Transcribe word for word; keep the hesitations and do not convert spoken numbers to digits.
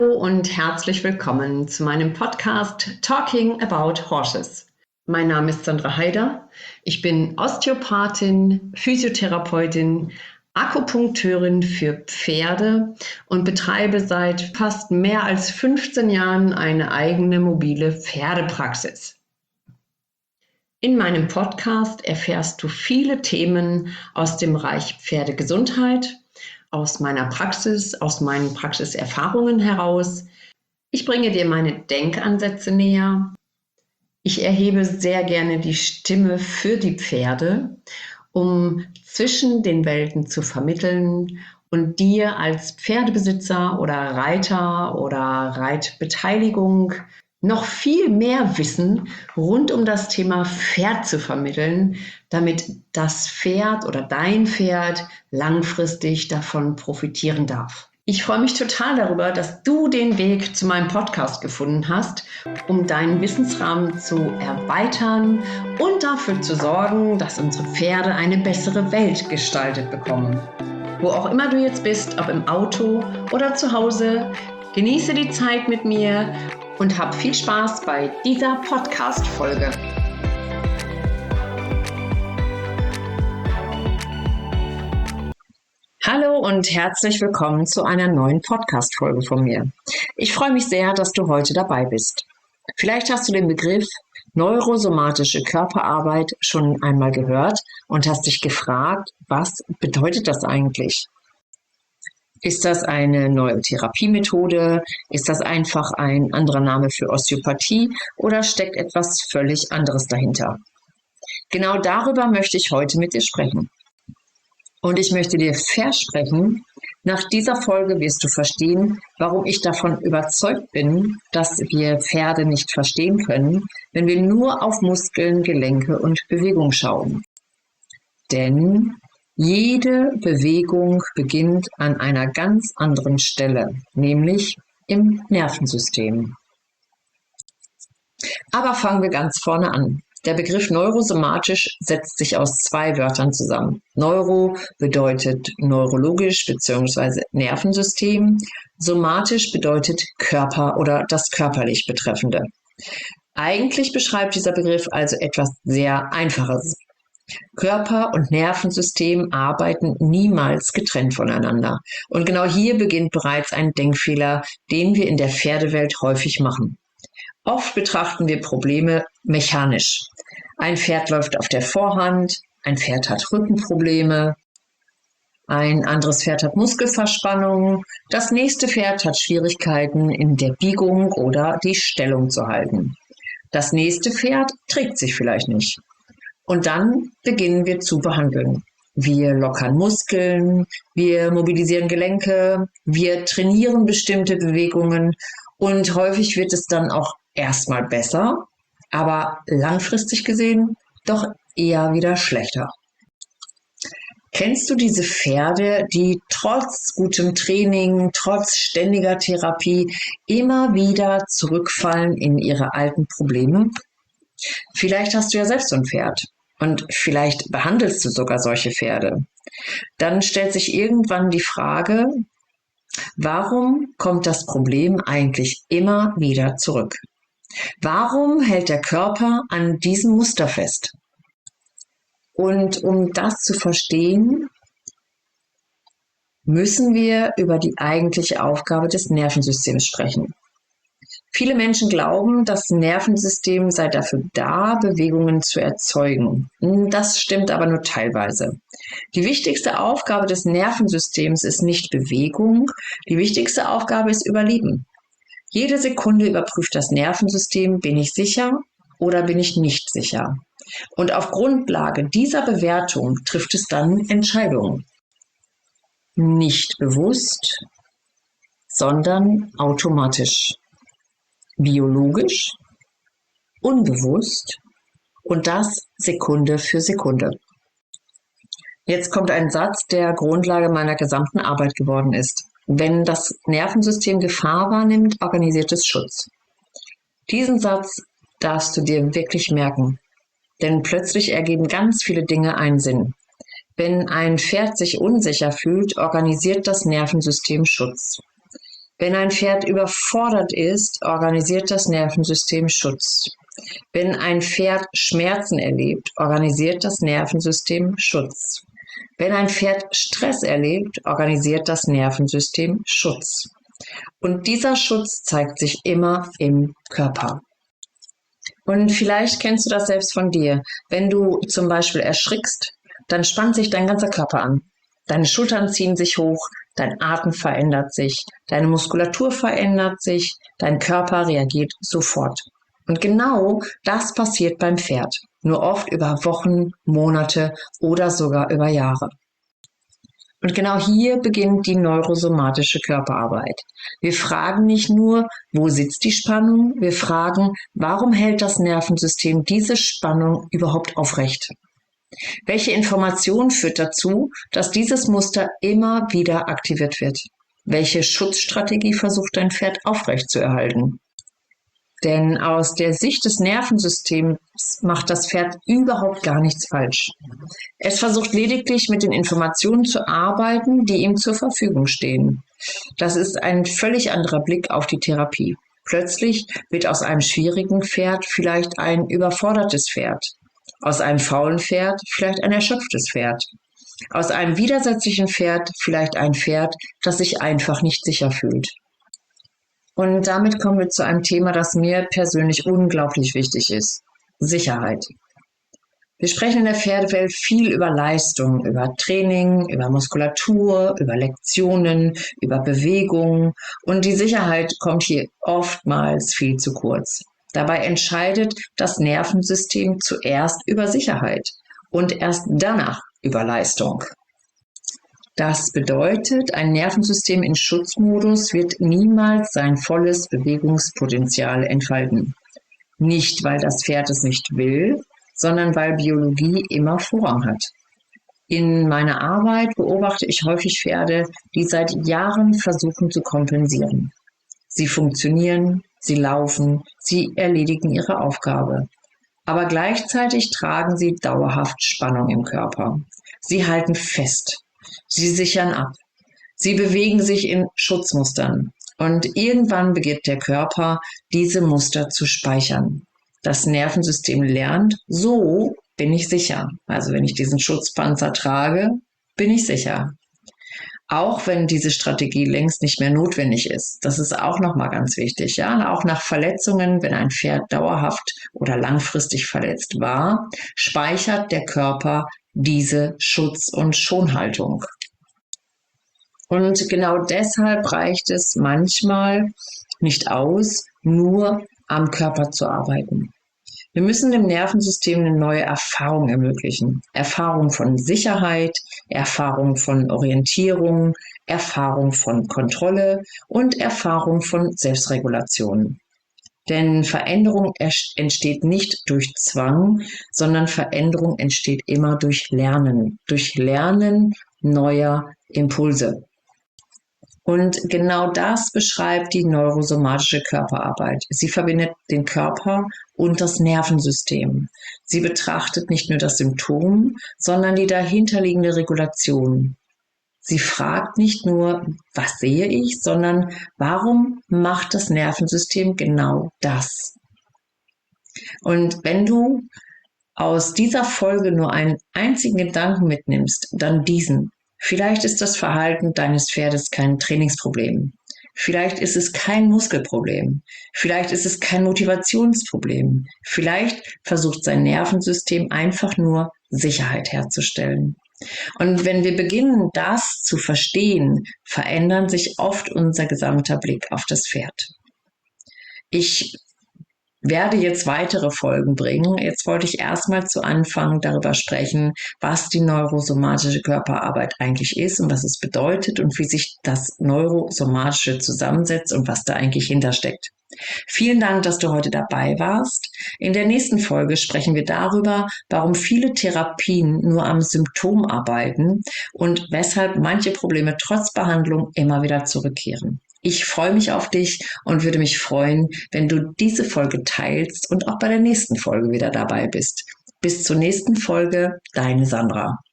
Hallo und herzlich willkommen zu meinem Podcast Talking About Horses. Mein Name ist Sandra Haider. Ich bin Osteopathin, Physiotherapeutin, Akupunkteurin für Pferde und betreibe seit fast mehr als fünfzehn Jahren eine eigene mobile Pferdepraxis. In meinem Podcast erfährst du viele Themen aus dem Bereich Pferdegesundheit, aus meiner Praxis, aus meinen Praxiserfahrungen heraus. Ich bringe dir meine Denkansätze näher. Ich erhebe sehr gerne die Stimme für die Pferde, um zwischen den Welten zu vermitteln und dir als Pferdebesitzer oder Reiter oder Reitbeteiligung noch viel mehr Wissen rund um das Thema Pferd zu vermitteln, damit das Pferd oder dein Pferd langfristig davon profitieren darf. Ich freue mich total darüber, dass du den Weg zu meinem Podcast gefunden hast, um deinen Wissensrahmen zu erweitern und dafür zu sorgen, dass unsere Pferde eine bessere Welt gestaltet bekommen. Wo auch immer du jetzt bist, ob im Auto oder zu Hause, genieße die Zeit mit mir und hab viel Spaß bei dieser Podcast-Folge. Hallo und herzlich willkommen zu einer neuen Podcast-Folge von mir. Ich freue mich sehr, dass du heute dabei bist. Vielleicht hast du den Begriff neurosomatische Körperarbeit schon einmal gehört und hast dich gefragt, was bedeutet das eigentlich? Ist das eine neue Therapiemethode? Ist das einfach ein anderer Name für Osteopathie oder steckt etwas völlig anderes dahinter? Genau darüber möchte ich heute mit dir sprechen. Und ich möchte dir versprechen, nach dieser Folge wirst du verstehen, warum ich davon überzeugt bin, dass wir Pferde nicht verstehen können, wenn wir nur auf Muskeln, Gelenke und Bewegung schauen. Denn jede Bewegung beginnt an einer ganz anderen Stelle, nämlich im Nervensystem. Aber fangen wir ganz vorne an. Der Begriff neurosomatisch setzt sich aus zwei Wörtern zusammen. Neuro bedeutet neurologisch bzw. Nervensystem. Somatisch bedeutet Körper oder das körperlich Betreffende. Eigentlich beschreibt dieser Begriff also etwas sehr Einfaches. Körper und Nervensystem arbeiten niemals getrennt voneinander. Und genau hier beginnt bereits ein Denkfehler, den wir in der Pferdewelt häufig machen. Oft betrachten wir Probleme mechanisch. Ein Pferd läuft auf der Vorhand, ein Pferd hat Rückenprobleme, ein anderes Pferd hat Muskelverspannung, das nächste Pferd hat Schwierigkeiten in der Biegung oder die Stellung zu halten. Das nächste Pferd trägt sich vielleicht nicht. Und dann beginnen wir zu behandeln. Wir lockern Muskeln, wir mobilisieren Gelenke, wir trainieren bestimmte Bewegungen und häufig wird es dann auch erstmal besser, aber langfristig gesehen doch eher wieder schlechter. Kennst du diese Pferde, die trotz gutem Training, trotz ständiger Therapie immer wieder zurückfallen in ihre alten Probleme? Vielleicht hast du ja selbst so ein Pferd und vielleicht behandelst du sogar solche Pferde. Dann stellt sich irgendwann die Frage, warum kommt das Problem eigentlich immer wieder zurück? Warum hält der Körper an diesem Muster fest? Und um das zu verstehen, müssen wir über die eigentliche Aufgabe des Nervensystems sprechen. Viele Menschen glauben, das Nervensystem sei dafür da, Bewegungen zu erzeugen. Das stimmt aber nur teilweise. Die wichtigste Aufgabe des Nervensystems ist nicht Bewegung, die wichtigste Aufgabe ist Überleben. Jede Sekunde überprüft das Nervensystem, bin ich sicher oder bin ich nicht sicher? Und auf Grundlage dieser Bewertung trifft es dann Entscheidungen. Nicht bewusst, sondern automatisch. Biologisch, unbewusst und das Sekunde für Sekunde. Jetzt kommt ein Satz, der Grundlage meiner gesamten Arbeit geworden ist. Wenn das Nervensystem Gefahr wahrnimmt, organisiert es Schutz. Diesen Satz darfst du dir wirklich merken, denn plötzlich ergeben ganz viele Dinge einen Sinn. Wenn ein Pferd sich unsicher fühlt, organisiert das Nervensystem Schutz. Wenn ein Pferd überfordert ist, organisiert das Nervensystem Schutz. Wenn ein Pferd Schmerzen erlebt, organisiert das Nervensystem Schutz. Wenn ein Pferd Stress erlebt, organisiert das Nervensystem Schutz. Und dieser Schutz zeigt sich immer im Körper. Und vielleicht kennst du das selbst von dir. Wenn du zum Beispiel erschrickst, dann spannt sich dein ganzer Körper an. Deine Schultern ziehen sich hoch, dein Atem verändert sich, deine Muskulatur verändert sich, dein Körper reagiert sofort. Und genau das passiert beim Pferd, nur oft über Wochen, Monate oder sogar über Jahre. Und genau hier beginnt die neurosomatische Körperarbeit. Wir fragen nicht nur, wo sitzt die Spannung, wir fragen, warum hält das Nervensystem diese Spannung überhaupt aufrecht? Welche Information führt dazu, dass dieses Muster immer wieder aktiviert wird? Welche Schutzstrategie versucht dein Pferd aufrechtzuerhalten? Denn aus der Sicht des Nervensystems macht das Pferd überhaupt gar nichts falsch. Es versucht lediglich mit den Informationen zu arbeiten, die ihm zur Verfügung stehen. Das ist ein völlig anderer Blick auf die Therapie. Plötzlich wird aus einem schwierigen Pferd vielleicht ein überfordertes Pferd. Aus einem faulen Pferd vielleicht ein erschöpftes Pferd. Aus einem widersetzlichen Pferd vielleicht ein Pferd, das sich einfach nicht sicher fühlt. Und damit kommen wir zu einem Thema, das mir persönlich unglaublich wichtig ist: Sicherheit. Wir sprechen in der Pferdewelt viel über Leistung, über Training, über Muskulatur, über Lektionen, über Bewegung, und die Sicherheit kommt hier oftmals viel zu kurz. Dabei entscheidet das Nervensystem zuerst über Sicherheit und erst danach über Leistung. Das bedeutet, ein Nervensystem in Schutzmodus wird niemals sein volles Bewegungspotenzial entfalten. Nicht, weil das Pferd es nicht will, sondern weil Biologie immer Vorrang hat. In meiner Arbeit beobachte ich häufig Pferde, die seit Jahren versuchen zu kompensieren. Sie funktionieren, sie laufen, sie erledigen ihre Aufgabe. Aber gleichzeitig tragen sie dauerhaft Spannung im Körper. Sie halten fest. Sie sichern ab. Sie bewegen sich in Schutzmustern. Und irgendwann beginnt der Körper, diese Muster zu speichern. Das Nervensystem lernt, so bin ich sicher. Also wenn ich diesen Schutzpanzer trage, bin ich sicher. Auch wenn diese Strategie längst nicht mehr notwendig ist. Das ist auch nochmal ganz wichtig. Ja? Auch nach Verletzungen, wenn ein Pferd dauerhaft oder langfristig verletzt war, speichert der Körper diese Schutz- und Schonhaltung. Und genau deshalb reicht es manchmal nicht aus, nur am Körper zu arbeiten. Wir müssen dem Nervensystem eine neue Erfahrung ermöglichen. Erfahrung von Sicherheit, Erfahrung von Orientierung, Erfahrung von Kontrolle und Erfahrung von Selbstregulation. Denn Veränderung entsteht nicht durch Zwang, sondern Veränderung entsteht immer durch Lernen, durch Lernen neuer Impulse. Und genau das beschreibt die neurosomatische Körperarbeit. Sie verbindet den Körper und das Nervensystem. Sie betrachtet nicht nur das Symptom, sondern die dahinterliegende Regulation. Sie fragt nicht nur, was sehe ich, sondern warum macht das Nervensystem genau das? Und wenn du aus dieser Folge nur einen einzigen Gedanken mitnimmst, dann diesen. Vielleicht ist das Verhalten deines Pferdes kein Trainingsproblem. Vielleicht ist es kein Muskelproblem. Vielleicht ist es kein Motivationsproblem. Vielleicht versucht sein Nervensystem einfach nur Sicherheit herzustellen. Und wenn wir beginnen, das zu verstehen, verändern sich oft unser gesamter Blick auf das Pferd. Ich werde jetzt weitere Folgen bringen. Jetzt wollte ich erstmal zu Anfang darüber sprechen, was die neurosomatische Körperarbeit eigentlich ist und was es bedeutet und wie sich das Neurosomatische zusammensetzt und was da eigentlich hintersteckt. Vielen Dank, dass du heute dabei warst. In der nächsten Folge sprechen wir darüber, warum viele Therapien nur am Symptom arbeiten und weshalb manche Probleme trotz Behandlung immer wieder zurückkehren. Ich freue mich auf dich und würde mich freuen, wenn du diese Folge teilst und auch bei der nächsten Folge wieder dabei bist. Bis zur nächsten Folge, deine Sandra.